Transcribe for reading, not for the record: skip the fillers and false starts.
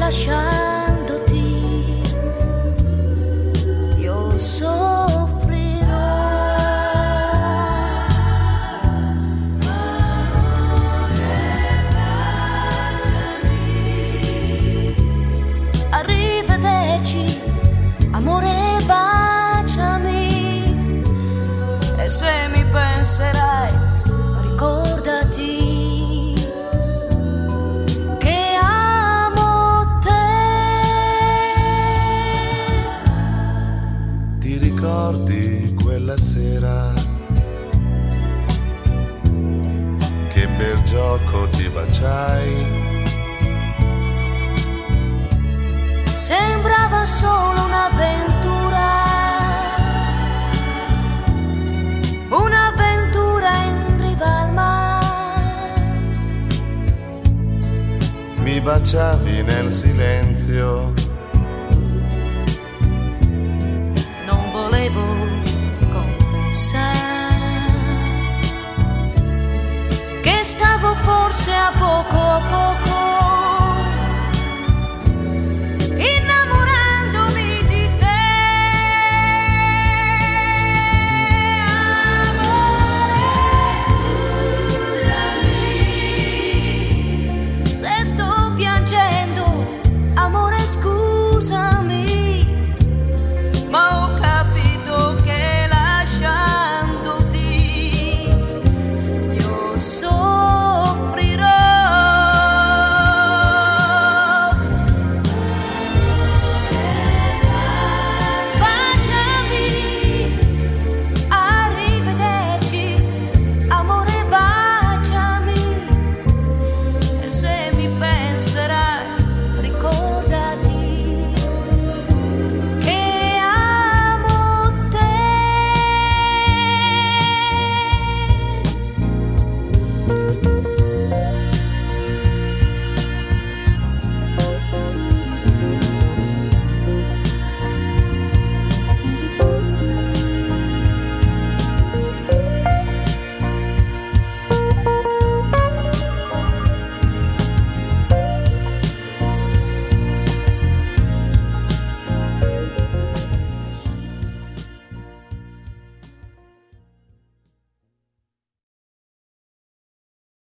lasciandoti io soffrirò. Amore, baciami. Arrivederci, amore, baciami. E se mi penserai, ricordati che amo te. Ti ricordi quella sera che per gioco ti baciai? Sembrava solo un'avventura in riva al mare. Mi baciavi nel silenzio, Non volevo confessare che stavo forse a poco